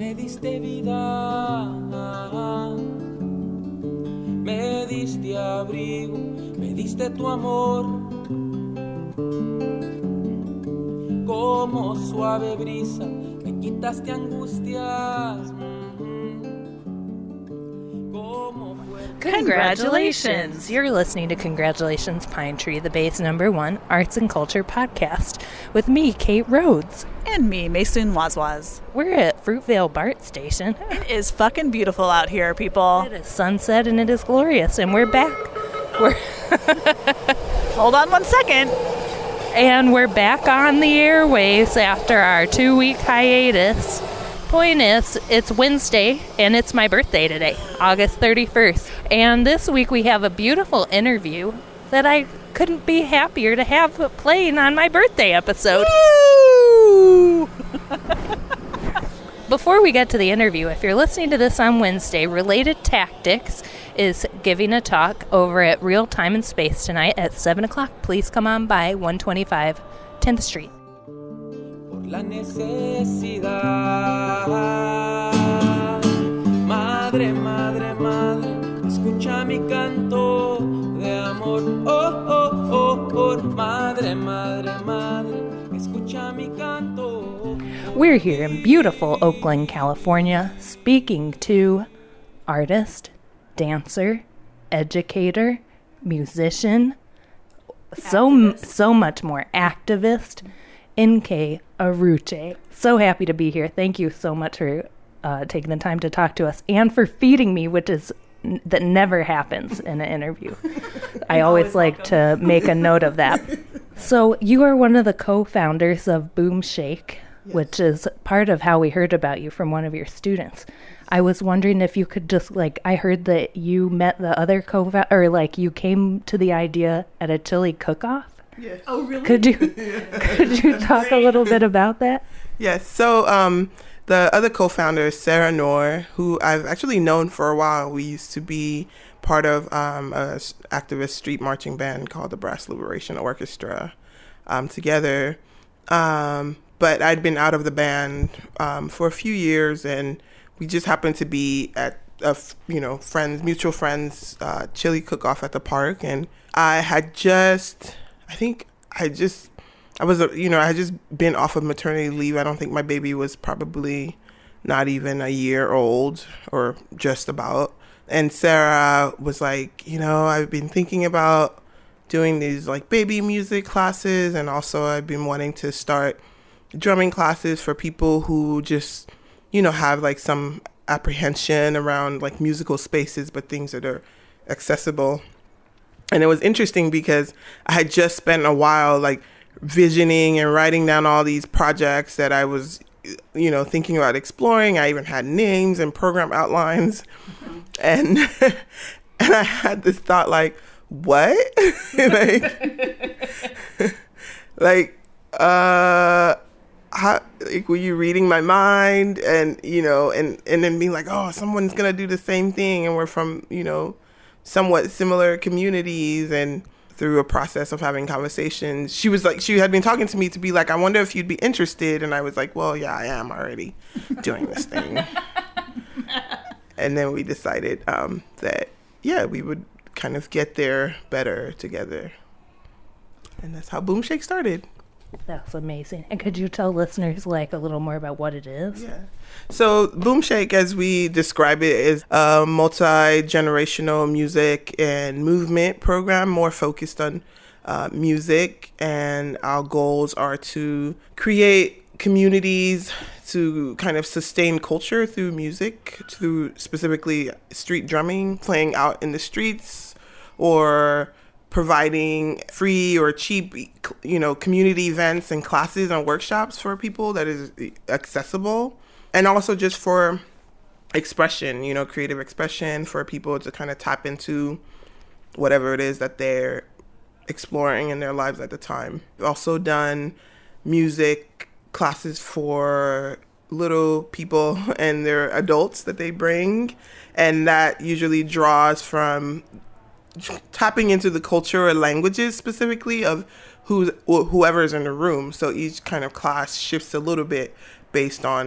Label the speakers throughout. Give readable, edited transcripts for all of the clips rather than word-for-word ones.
Speaker 1: Me diste vida, me diste abrigo, me diste tu amor, como suave brisa, me quitaste angustias.
Speaker 2: Congratulations! You're listening to Congratulations Pine Tree, the Bay's #1 arts and culture podcast, with me, Kate Rhodes.
Speaker 3: And me, Maysoon Wazwaz.
Speaker 2: We're at Fruitvale BART Station.
Speaker 3: It is fucking beautiful out here, people.
Speaker 2: It is sunset and it is glorious, and we're back.
Speaker 3: Hold on 1 second.
Speaker 2: And we're back on the airwaves after our 2-week hiatus. Point is, it's Wednesday, and it's my birthday today, August 31st. And this week we have a beautiful interview that I couldn't be happier to have playing on my birthday episode.
Speaker 3: Woo!
Speaker 2: Before we get to the interview, if you're listening to this on Wednesday, Related Tactics is giving a talk over at Real Time and Space tonight at 7 o'clock. Please come on by 125 10th Street.
Speaker 1: La necesidad, madre, madre, madre, escucha mi canto de amor, oh, oh, oh, oh, madre, madre, madre, escucha mi canto.
Speaker 2: We're here in beautiful Oakland, California, speaking to artist, dancer, educator, musician, so much more, activist, N.K. Aruche. So happy to be here. Thank you so much for taking the time to talk to us and for feeding me, which is that never happens in an interview. I always like to make a note of that. So you are one of the co-founders of Boom Shake, yes, which is part of how we heard about you from one of your students. I was wondering if you could just, I heard that you met the other co-founder, or you came to the idea at a chili cook-off.
Speaker 4: Yes.
Speaker 3: Oh, really?
Speaker 2: Could you talk a little bit about that?
Speaker 4: Yes. So the other co-founder is Sarah Noor, who I've actually known for a while. We used to be part of a activist street marching band called the Brass Liberation Orchestra together. But I'd been out of the band for a few years, and we just happened to be at mutual friends chili cook-off at the park, and I had just been off of maternity leave. I don't think my baby was probably not even a year old, or just about. And Sarah was like, I've been thinking about doing these baby music classes, and also I've been wanting to start drumming classes for people who just, have some apprehension around musical spaces, but things that are accessible. And it was interesting because I had just spent a while visioning and writing down all these projects that I was, thinking about exploring. I even had names and program outlines. Mm-hmm. And I had this thought what? How, were you reading my mind? And, and then being oh, someone's going to do the same thing. And we're from, somewhat similar communities. And through a process of having conversations, she had been talking to me to be I wonder if you'd be interested. And I was well, yeah, I am already doing this thing. And then we decided that, we would kind of get there better together. And that's how Boom Shake started.
Speaker 2: That's amazing. And could you tell listeners a little more about what it is?
Speaker 4: Yeah. So Boom Shake, as we describe it, is a multi-generational music and movement program, more focused on music. And our goals are to create communities to kind of sustain culture through music, through specifically street drumming, playing out in the streets, or providing free or cheap, community events and classes and workshops for people that is accessible. And also just for expression, creative expression, for people to kind of tap into whatever it is that they're exploring in their lives at the time. We've also done music classes for little people and their adults that they bring. And that usually draws from tapping into the culture or languages specifically of whoever's in the room. So each kind of class shifts a little bit based on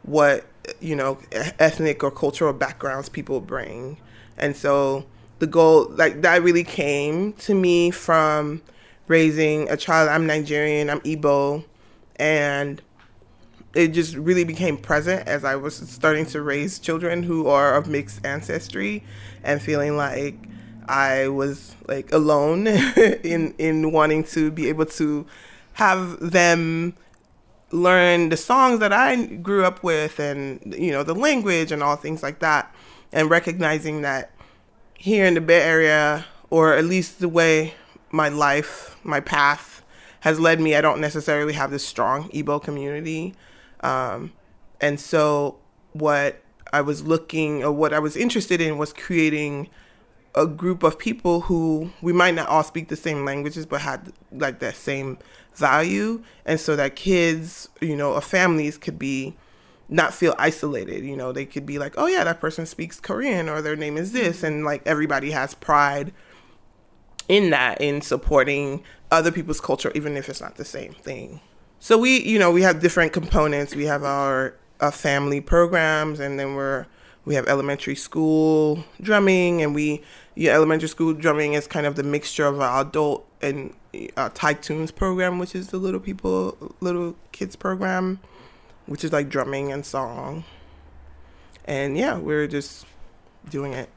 Speaker 4: what, you know, ethnic or cultural backgrounds people bring. And so the goal, like, that really came to me from raising a child. I'm Nigerian, I'm Igbo, and it just really became present as I was starting to raise children who are of mixed ancestry, and feeling like I was like alone in wanting to be able to have them learn the songs that I grew up with, and, you know, the language and all things like that, and recognizing that here in the Bay Area, or at least the way my life, my path has led me, I don't necessarily have this strong Igbo community. And so what I was interested in was creating a group of people who we might not all speak the same languages, but had like that same value. And so that kids, you know, or families could not feel isolated. You know, they could be like, oh yeah, that person speaks Korean, or their name is this. And like everybody has pride in that, in supporting other people's culture, even if it's not the same thing. So we have different components. We have our family programs, and then we have elementary school drumming, and elementary school drumming is kind of the mixture of our adult and Thai Tunes program, which is the little kids program, which is like drumming and song. And yeah, we're just doing it.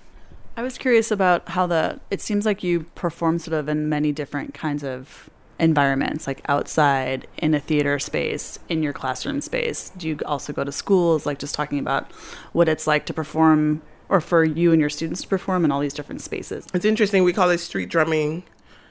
Speaker 3: I was curious about how it seems like you perform sort of in many different kinds of environments, like outside, in a theater space, in your classroom space. Do you also go to schools, like just talking about what it's like to perform, or for you and your students to perform in all these different spaces?
Speaker 4: It's interesting. We call it street drumming.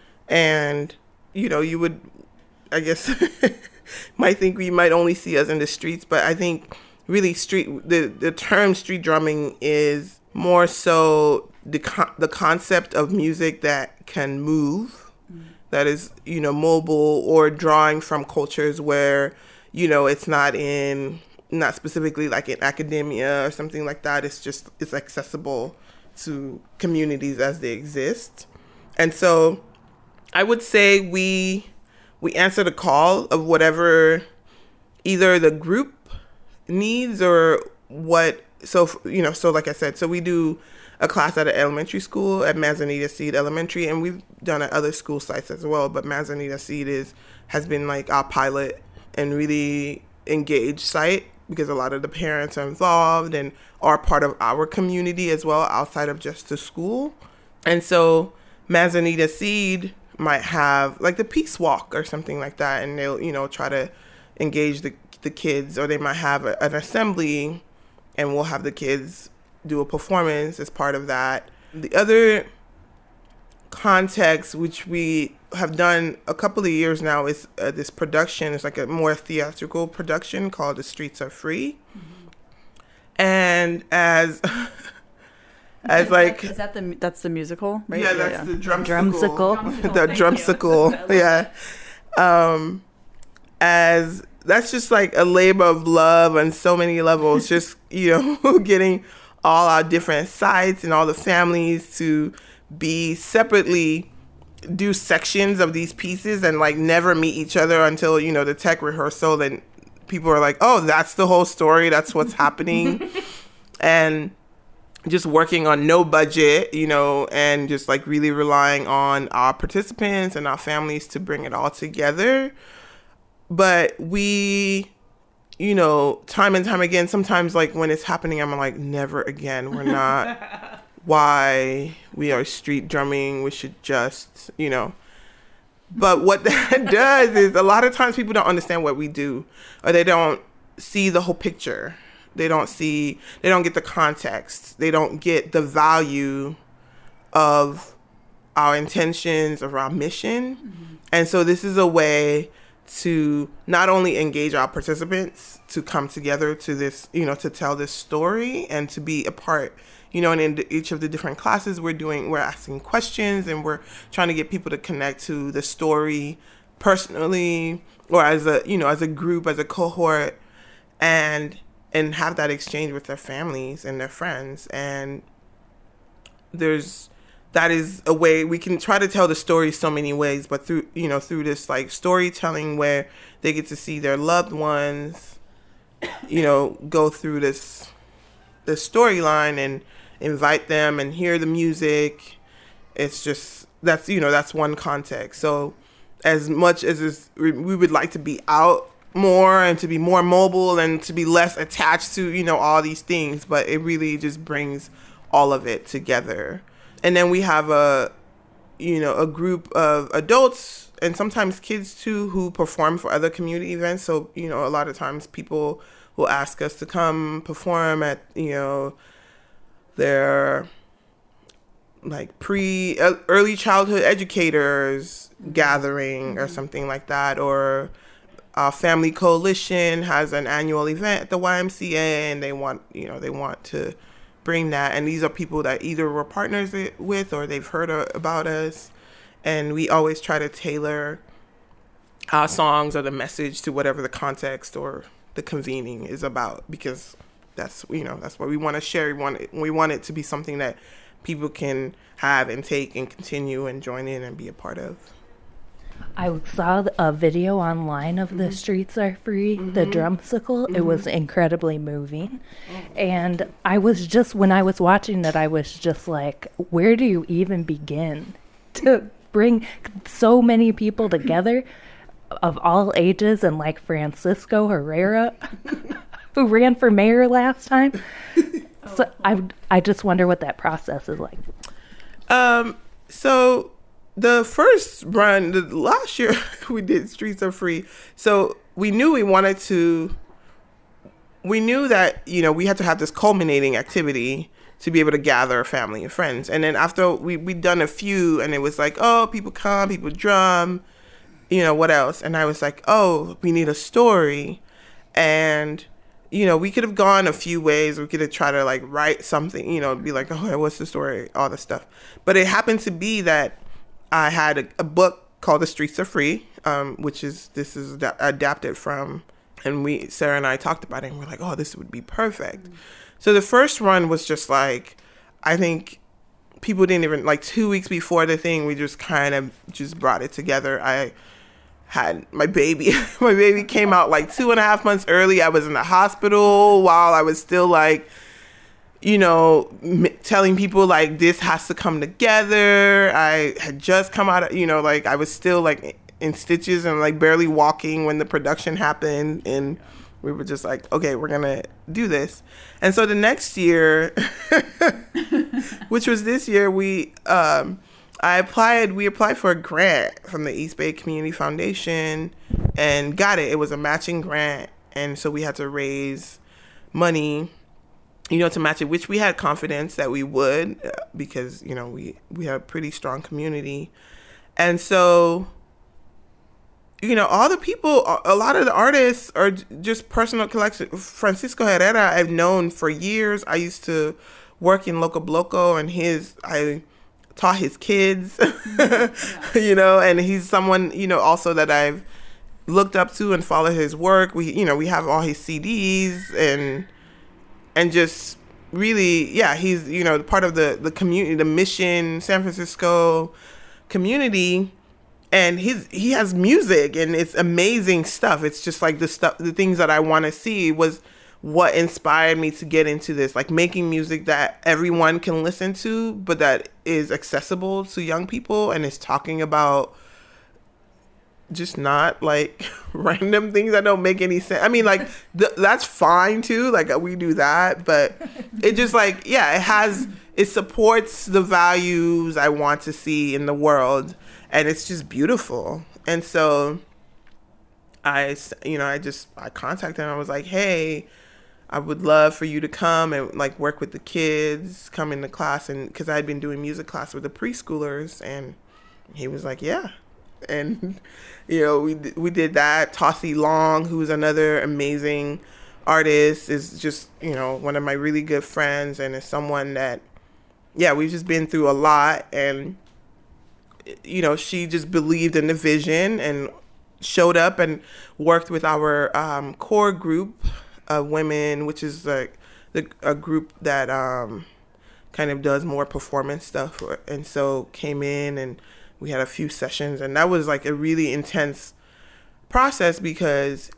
Speaker 4: And, you know, you would, I guess, might think we might only see us in the streets, but I think really the term street drumming is more so the concept of music that can move, that is, you know, mobile, or drawing from cultures where, you know, it's not specifically like in academia or something like that. It's accessible to communities as they exist. And so I would say we answer the call of whatever either the group needs or what. So, you know, so like I said, so we do a class at an elementary school at Manzanita Seed Elementary, and we've done at other school sites as well. But Manzanita Seed has been like our pilot and really engaged site, because a lot of the parents are involved and are part of our community as well, outside of just the school. And so Manzanita Seed might have like the Peace Walk or something like that, and they'll, you know, try to engage the kids, or they might have an assembly, and we'll have the kids do a performance as part of that. The other context, which we have done a couple of years now, is this production. It's like a more theatrical production called The Streets Are Free. Mm-hmm. And as like...
Speaker 3: That's the musical, right?
Speaker 4: Yeah, that's the drumsicle.
Speaker 2: The
Speaker 4: drumsicle, yeah. As that's just like a labor of love on so many levels, just, you know, getting all our different sites and all the families to be separately do sections of these pieces and like never meet each other until, you know, the tech rehearsal. And people are like, oh, that's the whole story. That's what's happening. And just working on no budget, you know, and just like really relying on our participants and our families to bring it all together. But we, you know, time and time again, sometimes like when it's happening, I'm like, never again. We're not why we are street drumming. We should just, you know. But what that does is a lot of times people don't understand what we do, or they don't see the whole picture. They don't get the context. They don't get the value of our intentions, of our mission. Mm-hmm. And so this is a way to not only engage our participants to come together to this, you know, to tell this story and to be a part, you know, and in each of the different classes we're asking questions, and we're trying to get people to connect to the story personally, or as a, you know, as a group, as a cohort, and have that exchange with their families and their friends. And that is a way we can try to tell the story so many ways, but through this like storytelling where they get to see their loved ones go through this storyline and invite them and hear the music. It's just that's one context. So as much as we would like to be out more and to be more mobile and to be less attached to all these things, but it really just brings all of it together. And then we have a group of adults and sometimes kids too who perform for other community events. So a lot of times people will ask us to come perform at their like early childhood educators gathering or something like that, or our family coalition has an annual event at the YMCA and they want to bring that, and these are people that either we're partners with or they've heard about us, and we always try to tailor our songs or the message to whatever the context or the convening is about, because that's what we want to share. We want it to be something that people can have and take and continue and join in and be a part of.
Speaker 2: I saw a video online of The Streets Are Free, the drumsicle. It was incredibly moving. And when I was watching it, I was just like, where do you even begin to bring so many people together of all ages, and like Francisco Herrera, who ran for mayor last time? So I just wonder what that process is like.
Speaker 4: So the first run, the last year we did Streets Are Free. So we knew that, we had to have this culminating activity to be able to gather family and friends. And then after we'd done a few, and it was like, oh, people come, people drum, what else? And I was like, oh, we need a story. And we could have gone a few ways. We could have tried to like write something, be like, oh, what's the story? All this stuff. But it happened to be that I had a book called The Streets Are Free, this is adapted from, and Sarah and I talked about it, and we're like, oh, this would be perfect. So the first run was just like, I think people didn't even, like 2 weeks before the thing, we just kind of just brought it together. I had my baby. My baby came out like 2.5 months early. I was in the hospital while I was still like, telling people like this has to come together. I had just come out of, like I was still like in stitches and like barely walking when the production happened. And we were just like, okay, we're going to do this. And so the next year, which was this year, we applied for a grant from the East Bay Community Foundation and got it. It was a matching grant. And so we had to raise money, to match it, which we had confidence that we would, because, we have a pretty strong community. And so, all the people, a lot of the artists are just personal collection. Francisco Herrera, I've known for years. I used to work in Loco Bloco, and I taught his kids, and he's someone, also that I've looked up to and followed his work. We have all his CDs and just really, yeah, he's, part of the community, the Mission San Francisco community, and he has music and it's amazing stuff. It's just like the things that I want to see was what inspired me to get into this, like making music that everyone can listen to, but that is accessible to young people and is talking about just not like random things that don't make any sense. I mean, like that's fine too. Like we do that, but it just like, yeah, it supports the values I want to see in the world, and it's just beautiful. And so I contacted him. I was like, hey, I would love for you to come and like work with the kids, come into class, and because I had been doing music class with the preschoolers, and he was like, yeah. And we did that. Tossie Long, who's another amazing artist, is just one of my really good friends, and is someone that, yeah, we've just been through a lot, and she just believed in the vision and showed up and worked with our core group of women, which is like a group that kind of does more performance stuff, and so came in and we had a few sessions, and that was like a really intense process because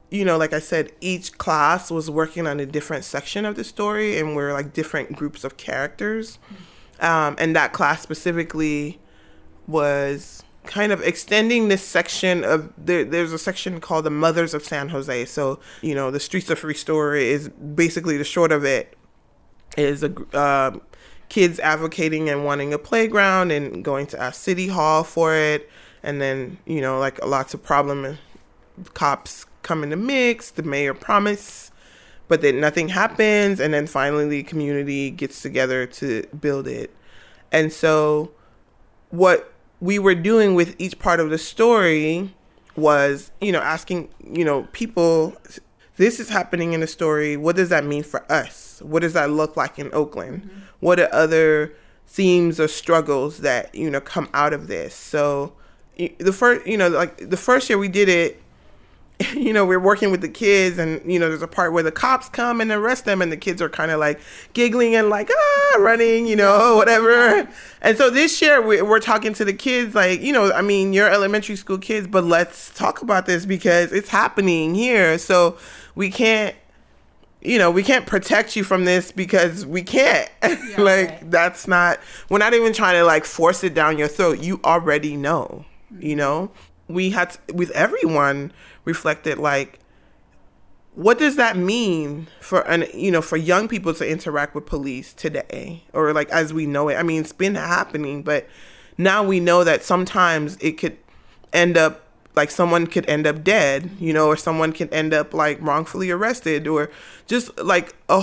Speaker 4: like I said, each class was working on a different section of the story, and we're like different groups of characters. And that class specifically was kind of extending this section of there's a section called the Mothers of San Jose. So, the Streets of Restore is basically the short of it is kids advocating and wanting a playground and going to ask City Hall for it. And then, like lots of problem, cops come in the mix, the mayor promise, but then nothing happens. And then finally the community gets together to build it. And so what we were doing with each part of the story was, asking, people, this is happening in the story. What does that mean for us? What does that look like in Oakland? Mm-hmm. What are other themes or struggles that, come out of this? So the first year we did it, we're working with the kids, and, there's a part where the cops come and arrest them, and the kids are kind of like giggling and like, running, whatever. And so this year we're talking to the kids like, you're elementary school kids, but let's talk about this because it's happening here. So we can't protect you from this because we can't. Yeah, right. That's not, we're not even trying to like force it down your throat. You already know, we had to, with everyone, reflected like, what does that mean for for young people to interact with police today, or like as we know it? I mean, it's been happening, but now we know that sometimes it could end up like someone could end up dead, or someone could end up like wrongfully arrested, or just like a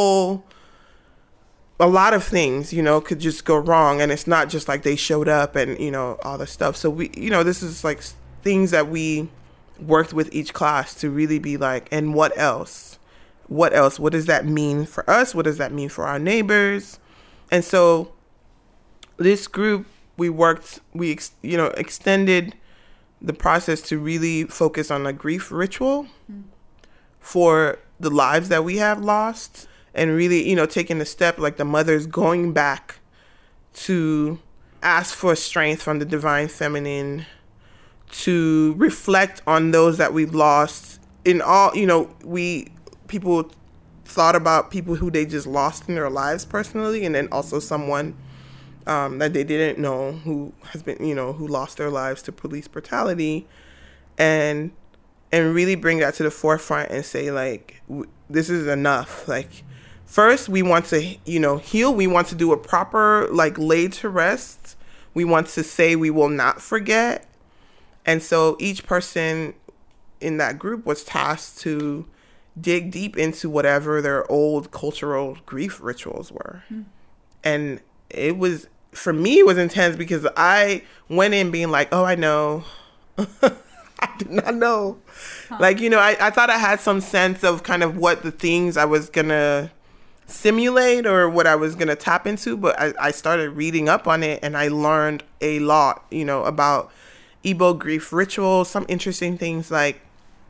Speaker 4: lot of things, could just go wrong. And it's not just like they showed up and, all the stuff. So we, this is like things that we worked with each class to really be like, and what else? What else? What does that mean for us? What does that mean for our neighbors? And so this group, we extended the process to really focus on a grief ritual for the lives that we have lost, and really, taking the step, like the mothers going back to ask for strength from the divine feminine, to reflect on those that we've lost in all, people thought about people who they just lost in their lives personally, and then also someone that they didn't know who has been, who lost their lives to police brutality, and really bring that to the forefront and say like, this is enough. Like, first we want to, heal. We want to do a proper, like, lay to rest. We want to say we will not forget. And so each person in that group was tasked to dig deep into whatever their old cultural grief rituals were. And it was, for me, it was intense because I went in being like, oh, I know. I did not know. Like, I thought I had some sense of kind of what the things I was going to simulate or what I was going to tap into. But I started reading up on it, and I learned a lot, about Igbo grief rituals, some interesting things like,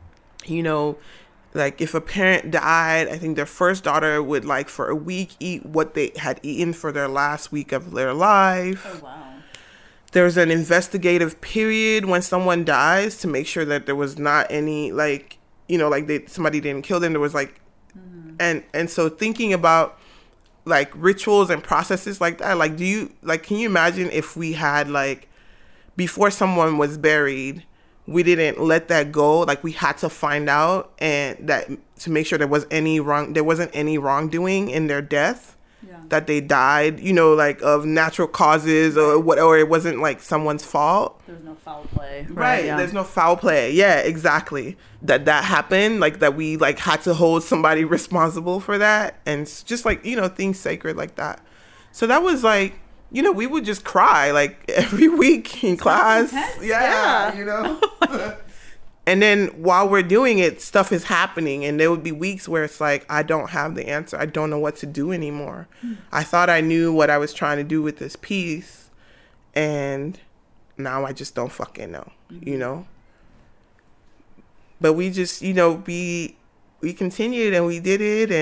Speaker 4: like if a parent died, I think their first daughter would like for a week eat what they had eaten for their last week of their life.
Speaker 3: Oh, wow.
Speaker 4: There's an investigative period when someone dies to make sure that there was not any like, somebody didn't kill them. There was like, and so thinking about like rituals and processes like that, like, can you imagine if we had like, before someone was buried, we didn't let that go. Like we had to find out, and that to make sure there wasn't any wrongdoing in their death, that they died, like of natural causes or what, or it wasn't like someone's fault.
Speaker 3: There's no foul play.
Speaker 4: Right. Yeah. There's no foul play. Yeah, exactly. That happened, like that we like had to hold somebody responsible for that, and just like, things sacred like that. So that was like, we would just cry like every week in class. Yeah. And then while we're doing it, stuff is happening. And there would be weeks where it's like, I don't have the answer. I don't know what to do anymore. I thought I knew what I was trying to do with this piece. And now I just don't fucking know, But we just, we continued and we did it.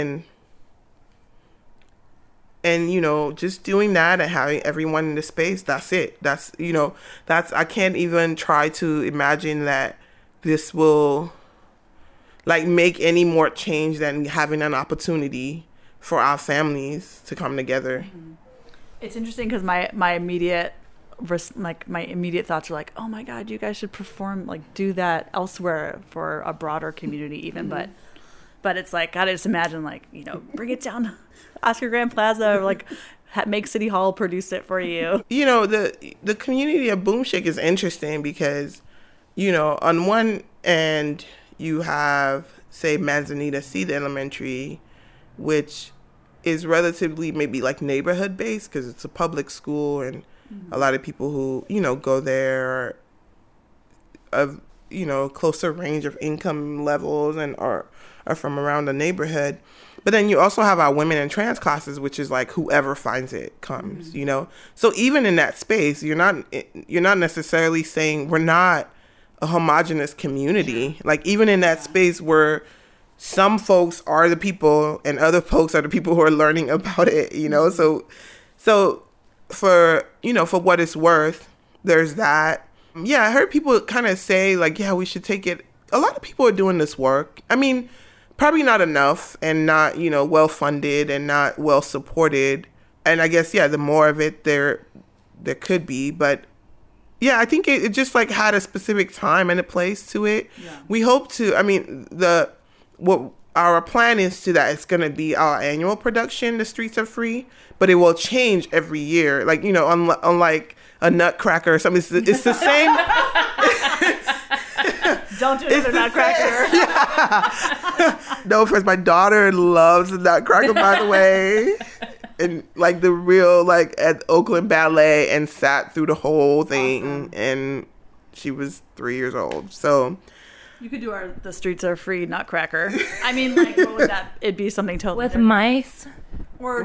Speaker 4: And just doing that and having everyone in the space, that's it. That's, I can't even try to imagine that this will like make any more change than having an opportunity for our families to come together.
Speaker 3: It's interesting because my immediate thoughts are like, oh my God, you guys should perform, like do that elsewhere for a broader community even. But it's like, gotta just imagine, like, you know, bring it down to Oscar Grant Plaza, or like make City Hall produce it for you.
Speaker 4: You know, the community of Boom Shake is interesting because, you know, on one end you have, say, Manzanita Seed Elementary, which is relatively maybe like neighborhood based because it's a public school, and a lot of people who, you know, go there are of, you know, closer range of income levels and are from around the neighborhood. But then you also have our women and trans classes, which is like whoever finds it comes, you know. So even in that space, you're not necessarily saying we're not a homogenous community. Like even in that space where some folks are the people and other folks are the people who are learning about it, you know. So for, you know, for what it's worth, there's that. Yeah, I heard people kind of say like, yeah, we should take it. A lot of people are doing this work. I mean, probably not enough and not, you know, well funded and not well supported. And I guess, yeah, the more of it there could be. But yeah, I think it just like had a specific time and a place to it. Yeah. We hope to, I mean, what our plan is to that it's going to be our annual production, The Streets Are Free, but it will change every year. Like, you know, unlike a Nutcracker or something, it's the same.
Speaker 3: Don't do it, Nutcracker.
Speaker 4: Yeah. No offense, my daughter loves the Nutcracker, by the way. And like the real, like at Oakland Ballet, and sat through the whole thing. Awesome. And she was 3 years old. So
Speaker 3: you could do The Streets Are Free Nutcracker. I mean, like, what would that? It'd be something totally
Speaker 2: with
Speaker 3: different.
Speaker 2: Mice.
Speaker 3: Or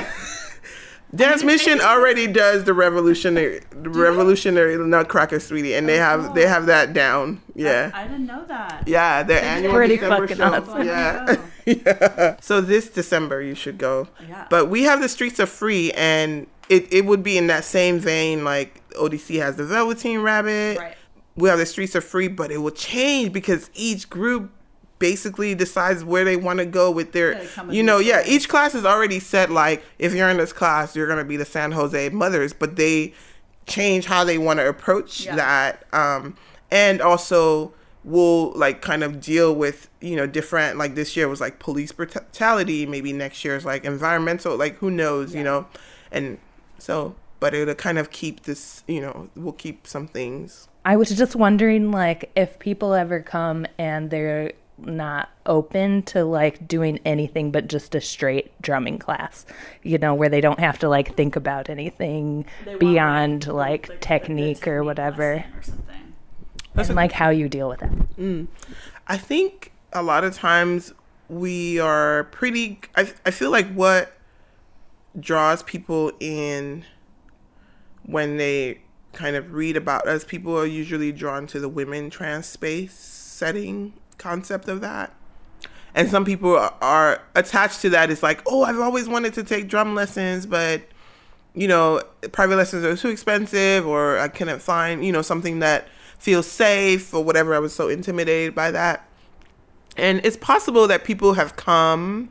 Speaker 4: Dance Mission already does the revolutionary Nutcracker, sweetie, and they have that down. Yeah,
Speaker 3: I didn't know that.
Speaker 4: Yeah, their annual
Speaker 2: pretty
Speaker 4: December
Speaker 2: fucking
Speaker 4: show.
Speaker 2: awesome.
Speaker 4: Yeah. Yeah. So this December you should go.
Speaker 3: Yeah.
Speaker 4: But we have The Streets Are Free, and it would be in that same vein. Like ODC has the Velveteen Rabbit.
Speaker 3: Right.
Speaker 4: We have The Streets Are Free, but it will change because each group basically decides where they want to go with their, you know, each class is already set, like, if you're in this class, you're going to be the San Jose Mothers, but they change how they want to approach that. And also will, like, kind of deal with, you know, different, like, this year was, like, police brutality, maybe next year is, like, environmental, like, who knows, you know, and so, but it'll kind of keep this, you know, we'll keep some things.
Speaker 2: I was just wondering, like, if people ever come and they're not open to like doing anything but just a straight drumming class, you know, where they don't have to like think about anything beyond like technique or whatever,
Speaker 3: or something.
Speaker 2: And like how you deal with it.
Speaker 4: I think a lot of times we are pretty, I feel like what draws people in when they kind of read about us, people are usually drawn to the women trans space setting concept of that. And some people are attached to that. It's like, oh, I've always wanted to take drum lessons, but, you know, private lessons are too expensive, or I couldn't find, you know, something that feels safe or whatever. I was so intimidated by that. And it's possible that people have come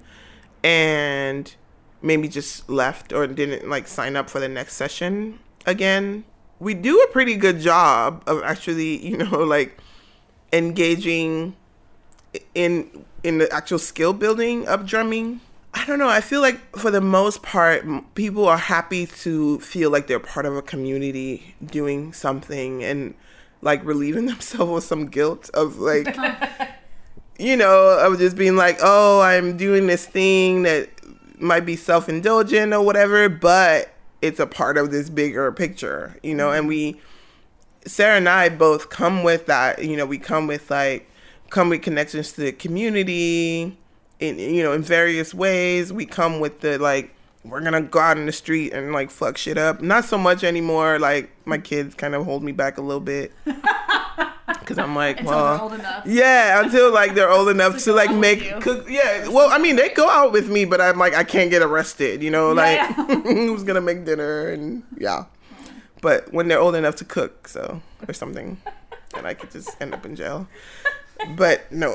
Speaker 4: and maybe just left or didn't like sign up for the next session again. We do a pretty good job of actually, you know, like engaging in the actual skill building of drumming. I don't know. I feel like for the most part, people are happy to feel like they're part of a community doing something and like relieving themselves of some guilt of like, you know, of just being like, oh, I'm doing this thing that might be self-indulgent or whatever, but it's a part of this bigger picture, you know, and Sarah and I both come with that, you know, we come with connections to the community in, you know, in various ways. We come with the, like, we're going to go out in the street and, like, fuck shit up. Not so much anymore. Like, my kids kind of hold me back a little bit. Because I'm like,
Speaker 3: until they're old enough.
Speaker 4: Yeah, until, like, they're old enough to like, cook. Yeah, well, I mean, they go out with me, but I'm like, I can't get arrested, you know? Like, who's going to make dinner? And, yeah. But when they're old enough to cook, so, or something, then I could just end up in jail. But no.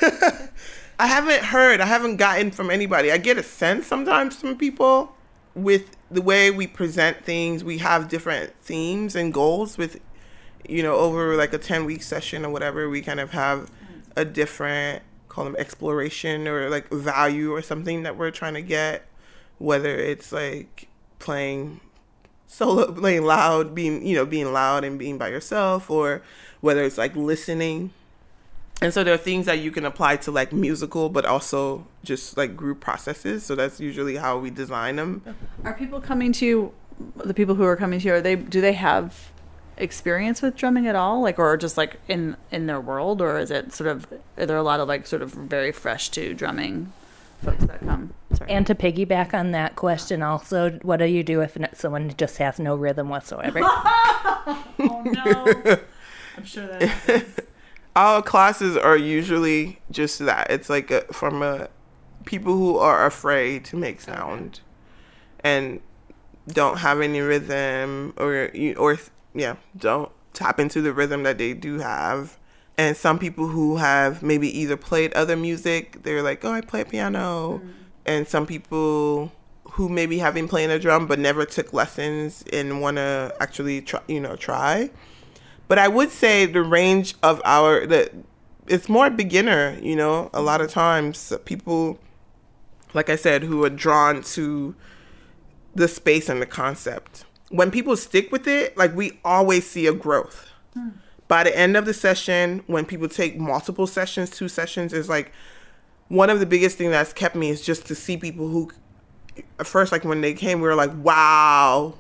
Speaker 4: I haven't gotten from anybody. I get a sense sometimes from people with the way we present things. We have different themes and goals with, over like a 10-week session or whatever, we kind of have a different, call them exploration or like value or something that we're trying to get, whether it's like playing solo, playing loud, being loud and being by yourself, or whether it's like listening. And so there are things that you can apply to like musical, but also just like group processes. So that's usually how we design them.
Speaker 3: Are people coming to you, the people who are coming to you, do they have experience with drumming at all? Like, or just like in their world, or is it sort of, are there a lot of like sort of very fresh to drumming folks that come? Sorry.
Speaker 2: And to piggyback on that question also, what do you do if someone just has no rhythm whatsoever?
Speaker 3: Oh no. I'm sure that happens.
Speaker 4: Our classes are usually just that. It's like from people who are afraid to make sound and don't have any rhythm or don't tap into the rhythm that they do have. And some people who have maybe either played other music, they're like, oh, I play piano. And some people who maybe have been playing a drum but never took lessons and want to actually try. But I would say the range of it's more beginner, a lot of times people, like I said, who are drawn to the space and the concept. When people stick with it, like we always see a growth. By the end of the session, when people take multiple sessions, 2 sessions, is like one of the biggest things that's kept me is just to see people who, at first, like when they came, we were like, wow.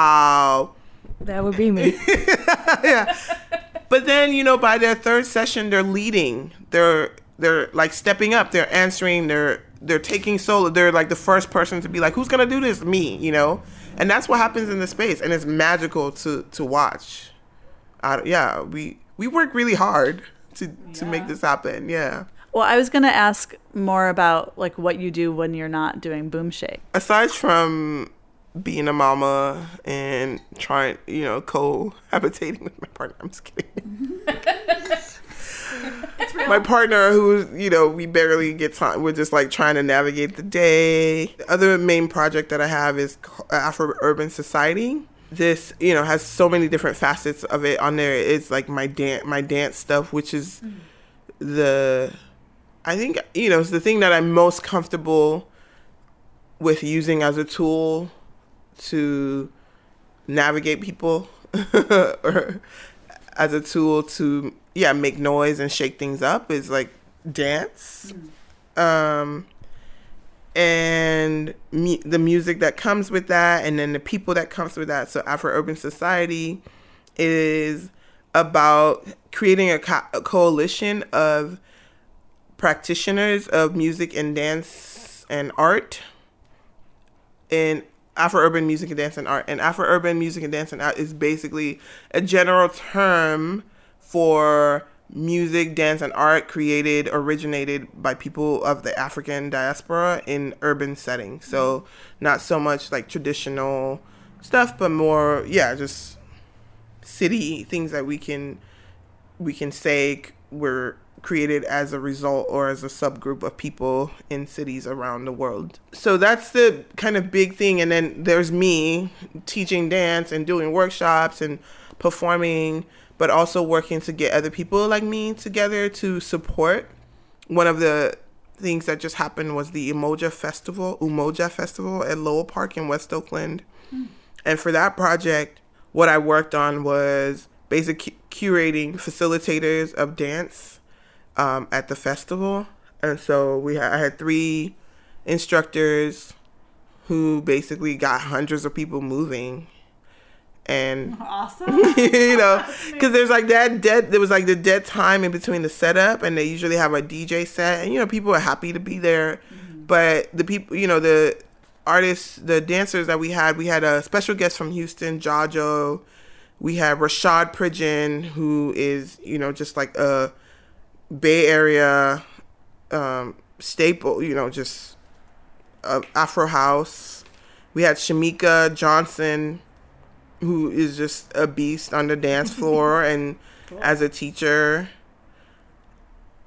Speaker 2: That would be me.
Speaker 4: Yeah. But then, by their 3rd session, they're leading. They're like stepping up. They're answering. They're taking solo. They're like the first person to be like, who's going to do this? Me, And that's what happens in the space. And it's magical to watch. We work really hard to make this happen. Yeah.
Speaker 3: Well, I was going to ask more about like what you do when you're not doing Boom Shake.
Speaker 4: Aside from being a mama and trying, cohabitating with my partner. I'm just kidding. My partner who, we barely get time. We're just like trying to navigate the day. The other main project that I have is Afro-Urban Society. This, has so many different facets of it on there. It's like my dance stuff, which is I think, it's the thing that I'm most comfortable with using as a tool to navigate people or as a tool to make noise and shake things up is like dance. And the music that comes with that, and then the people that comes with that. So Afro-Urban Society is about creating a coalition of practitioners of music and dance and art in Afro-Urban music and dance and art. And Afro-Urban music and dance and art is basically a general term for music, dance, and art originated by people of the African diaspora in urban settings. So not so much like traditional stuff, but more, just city things that we can say were created as a result or as a subgroup of people in cities around the world. So that's the kind of big thing. And then there's me teaching dance and doing workshops and performing, but also working to get other people like me together to support. One of the things that just happened was the Umoja Festival at Lowell Park in West Oakland. And for that project, what I worked on was basically curating facilitators of dance at the festival. And so I had 3 instructors who basically got hundreds of people moving. And
Speaker 3: awesome.
Speaker 4: Because there's like there was like the dead time in between the setup, and they usually have a DJ set, and people are happy to be there. But the people, the artists, the dancers that we had a special guest from Houston, Jajo. We had Rashad Pridgeon, who is just like a Bay Area staple, just Afro house. We had Shamika Johnson, who is just a beast on the dance floor and as a teacher.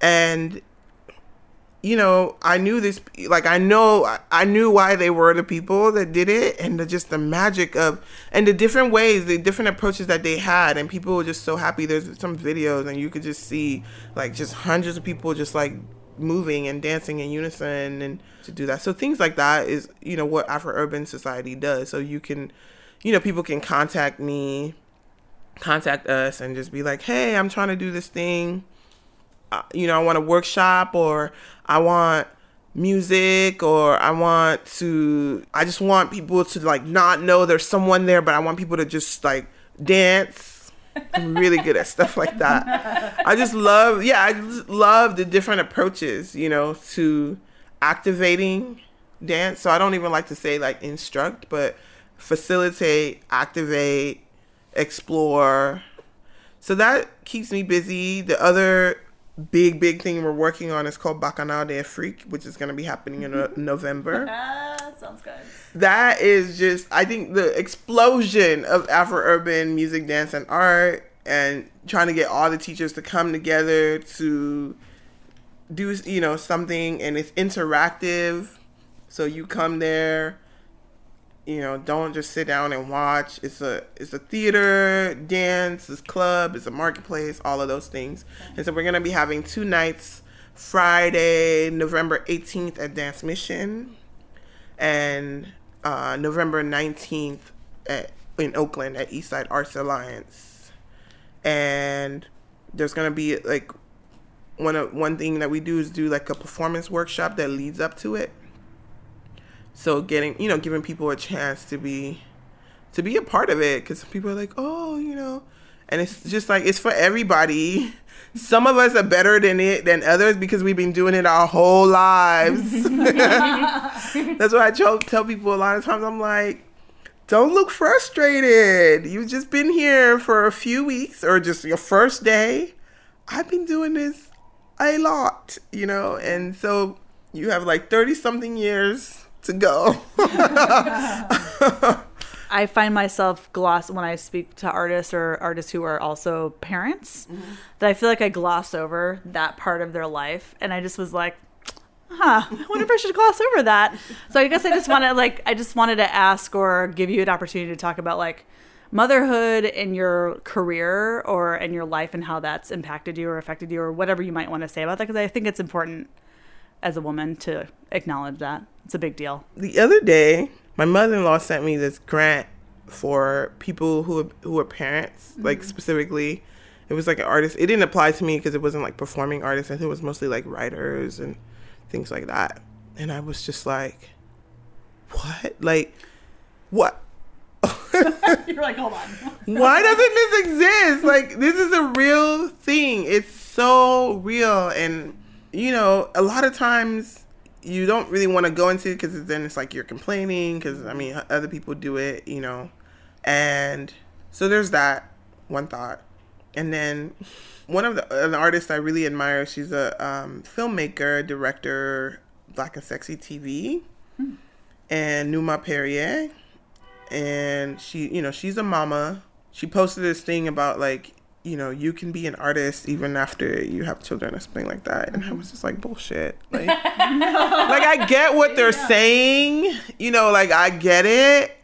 Speaker 4: And, you know, I knew this, like, I knew why they were the people that did it, and just the magic of, and the different ways, the different approaches that they had, and people were just so happy. There's some videos, and you could just see, like, just hundreds of people just, like, moving and dancing in unison, and to do that. So things like that is, you know, what Afro-Urban Society does. So you can, you know, people can contact us, and just be like, hey, I'm trying to do this thing. You know, I want a workshop, or I want music, or I just want people to, like, not know there's someone there, but I want people to just, like, dance. I'm really good at stuff like that. I just love the different approaches, you know, to activating dance. So I don't even like to say, like, instruct, but facilitate, activate, explore. So that keeps me busy. The other big thing we're working on is called Bacchanal de Afrique, which is going to be happening in November.
Speaker 3: Sounds good.
Speaker 4: That is just, I think, the explosion of Afro-Urban music, dance, and art, and trying to get all the teachers to come together to do, you know, something, and it's interactive. So you come there, you know, don't just sit down and watch. It's a theater, dance, it's club, it's a marketplace, all of those things. And so we're going to be having 2 nights, Friday, November 18th at Dance Mission, and November 19th in Oakland at Eastside Arts Alliance. And there's going to be, like, one thing that we do is do, like, a performance workshop that leads up to it. So giving people a chance to be a part of it, because people are like, oh, you know, and it's just like, it's for everybody. Some of us are better than others because we've been doing it our whole lives. That's why I tell people a lot of times. I'm like, don't look frustrated. You've just been here for a few weeks or just your first day. I've been doing this a lot, you know, and so you have like 30 something years to go.
Speaker 3: I find myself when I speak to artists or artists who are also parents, that I feel like I gloss over that part of their life, and I just was like, I wonder if I should gloss over that. So I guess I just wanted to ask or give you an opportunity to talk about, like, motherhood in your career or in your life and how that's impacted you or affected you, or whatever you might want to say about that, because I think it's important as a woman to acknowledge that. It's a big deal.
Speaker 4: The other day, my mother-in-law sent me this grant for people who are parents, like, specifically. It was like an artist. It didn't apply to me because it wasn't like performing artists. I think it was mostly like writers and things like that. And I was just like, what? Like, what?
Speaker 3: You're like, hold on.
Speaker 4: Why doesn't this exist? Like, this is a real thing. It's so real. And, you know, a lot of times you don't really want to go into it because then it's like you're complaining because, I mean, other people do it, you know. And so there's that one thought. And then one of an artist I really admire, she's a filmmaker, director, Black and Sexy TV, and Numa Perrier. And she, you know, she's a mama. She posted this thing about, like, you know, you can be an artist even after you have children or something like that. And I was just like, bullshit. Like, like, I get what they're saying, you know, like, I get it,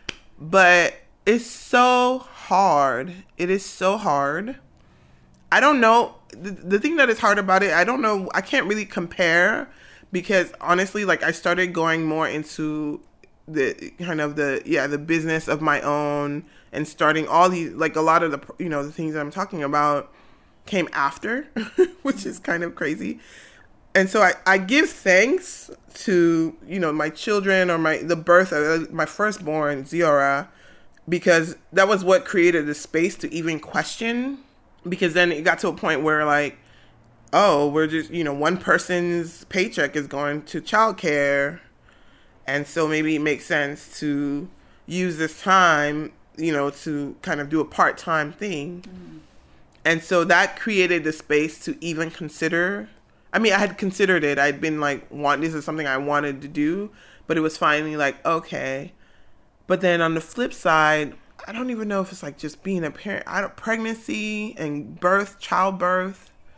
Speaker 4: but it's so hard. It is so hard. I don't know. The thing that is hard about it, I don't know. I can't really compare because honestly, like, I started going more into the kind of the business of my own and starting all these, like, a lot of the, you know, the things that I'm talking about came after, which is kind of crazy. And so I give thanks to, you know, my children or the birth of my firstborn, Ziora, because that was what created the space to even question, because then it got to a point where, like, oh, we're just, you know, one person's paycheck is going to childcare. And so maybe it makes sense to use this time, you know, to kind of do a part-time thing. And so that created the space to even consider. I mean, I had considered it. I'd been like, this is something I wanted to do. But it was finally like, okay. But then on the flip side, I don't even know if it's like just being a parent. Pregnancy and childbirth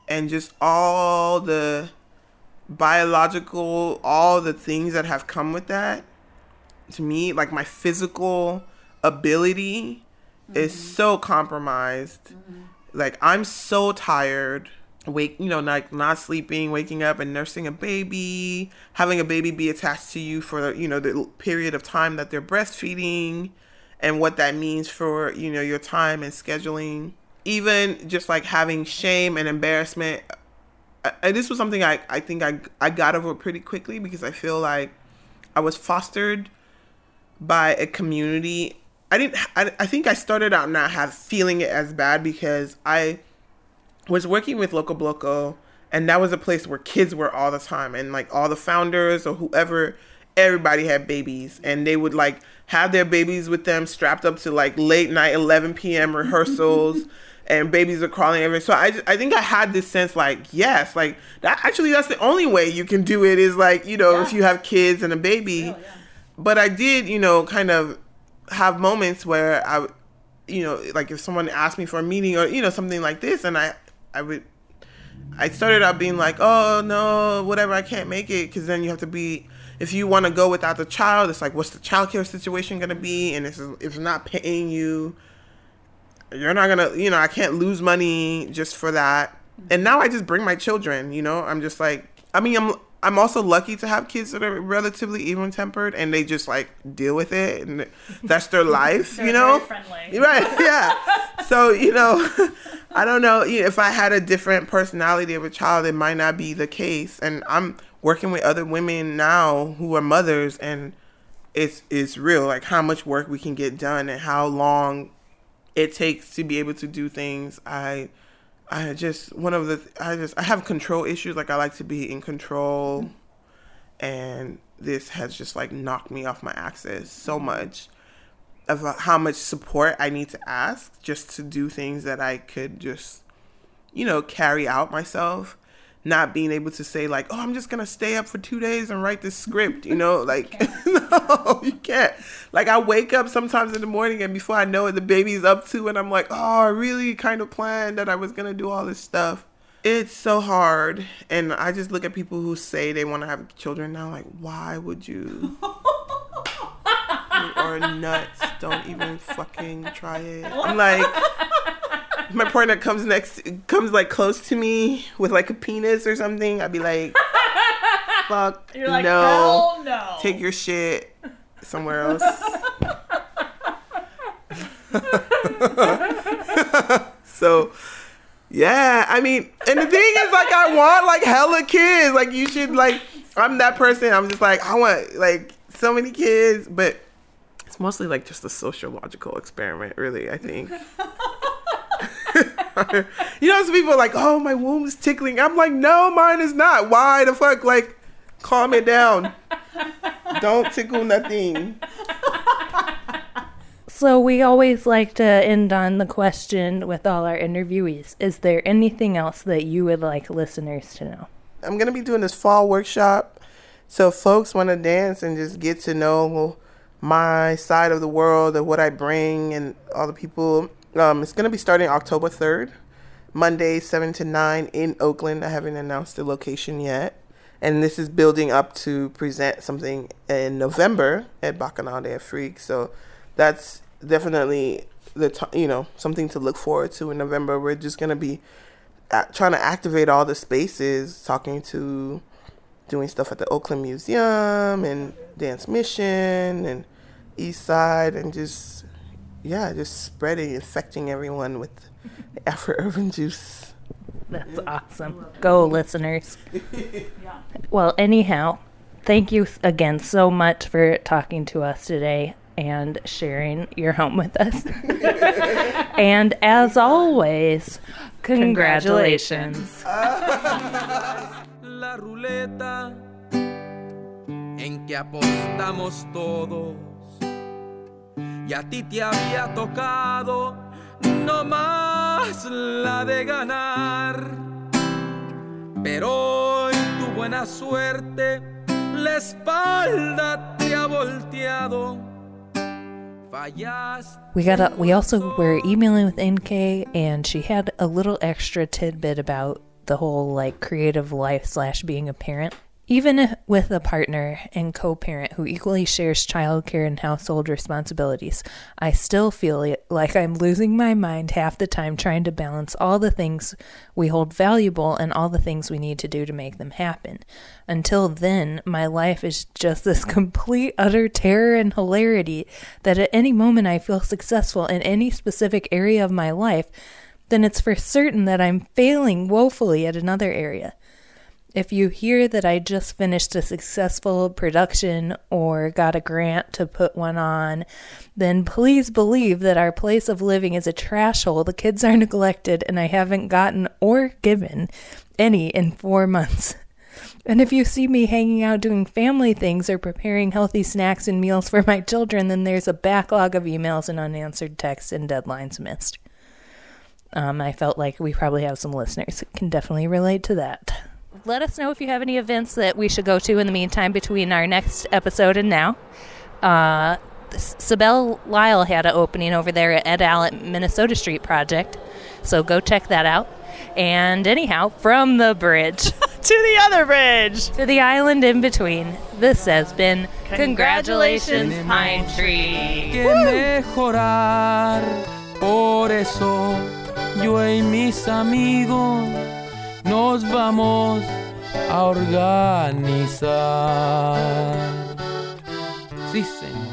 Speaker 4: and just all the biological, all the things that have come with that, to me, like my physical ability is so compromised. Like I'm so tired, like not sleeping, waking up and nursing a baby, having a baby be attached to you for, the period of time that they're breastfeeding, and what that means for, your time and scheduling. Even just like having shame and embarrassment. This was something I think I got over pretty quickly, because I feel like I was fostered by a community. I think I started out not feeling it as bad, because I was working with Loco Bloco, and that was a place where kids were all the time, and like all the founders or whoever, everybody had babies, and they would like have their babies with them strapped up to like late night 11 p.m. rehearsals. And babies are crawling everywhere. So I think I had this sense like, yes, like that. Actually, that's the only way you can do it, is like, if you have kids and a baby. Oh, yeah. But I did, kind of have moments where I, like if someone asked me for a meeting or, something like this, and I started out being like, oh no, whatever, I can't make it. Because then you have to be, if you want to go without the child, it's like, what's the childcare situation going to be? And if it's not paying you, you're not gonna, I can't lose money just for that. And now I just bring my children, I'm just like, I'm also lucky to have kids that are relatively even-tempered, and they just like deal with it, and that's their life,
Speaker 2: They're very friendly.
Speaker 4: Right, yeah. So, I don't know, if I had a different personality of a child, it might not be the case. And I'm working with other women now who are mothers, and it's real, like how much work we can get done and how long it takes to be able to do things. I have control issues. Like I like to be in control, and this has just like knocked me off my axis so much of how much support I need to ask just to do things that I could just, carry out myself. Not being able to say like, oh, I'm just going to stay up for 2 days and write this script, like, no, you can't. Like I wake up sometimes in the morning, and before I know it, the baby's up too. And I'm like, oh, I really kind of planned that I was going to do all this stuff. It's so hard. And I just look at people who say they want to have children now. Like, why would you? You are nuts. Don't even fucking try it. I'm like, my partner comes like close to me with like a penis or something, I'd be like, fuck,
Speaker 2: you're like,
Speaker 4: no.
Speaker 2: Hell no.
Speaker 4: Take your shit somewhere else. So, yeah, and the thing is, like, I want like hella kids. Like, you should, like, I'm that person. I'm just like, I want like so many kids, but it's mostly like just a sociological experiment, really, I think. Some people are like, oh, my womb is tickling. I'm like, no, mine is not. Why the fuck? Like, calm it down. Don't tickle nothing.
Speaker 2: So we always like to end on the question with all our interviewees. Is there anything else that you would like listeners to know?
Speaker 4: I'm going to be doing this fall workshop. So if folks want to dance and just get to know my side of the world and what I bring and all the people. It's going to be starting October 3rd, Monday, 7 to 9 in Oakland. I haven't announced the location yet. And this is building up to present something in November at Bacchanal Day of Freaks. So that's definitely something to look forward to in November. We're just going to be trying to activate all the spaces, doing stuff at the Oakland Museum and Dance Mission and East Side, and just spreading, infecting everyone with the Afro-Urban juice.
Speaker 2: That's awesome. Go, listeners. Well, anyhow, thank you again so much for talking to us today and sharing your home with us. And as always, congratulations.
Speaker 1: La ruleta en que apostamos todos. Y a ti te había tocado no más la de ganar. Pero hoy tu buena suerte la espalda te ha volteado.
Speaker 2: We also were emailing with NK, and she had a little extra tidbit about the whole like creative life / being a parent. Even with a partner and co-parent who equally shares childcare and household responsibilities, I still feel like I'm losing my mind half the time trying to balance all the things we hold valuable and all the things we need to do to make them happen. Until then, my life is just this complete, utter terror and hilarity that at any moment I feel successful in any specific area of my life, then it's for certain that I'm failing woefully at another area. If you hear that I just finished a successful production or got a grant to put one on, then please believe that our place of living is a trash hole, the kids are neglected, and I haven't gotten or given any in 4 months. And if you see me hanging out doing family things or preparing healthy snacks and meals for my children, then there's a backlog of emails and unanswered texts and deadlines missed. I felt like we probably have some listeners that can definitely relate to that. Let us know if you have any events that we should go to in the meantime between our next episode and now. Sibel Lyle had an opening over there at Ed Al at Minnesota Street Project, so go check that out. And anyhow, from the bridge
Speaker 3: To the other bridge.
Speaker 2: to the island in between, this has been Congratulations, Pine Tree.
Speaker 1: Que mejorar, por eso yo y mis amigos nos vamos a organizar. Sí, señor.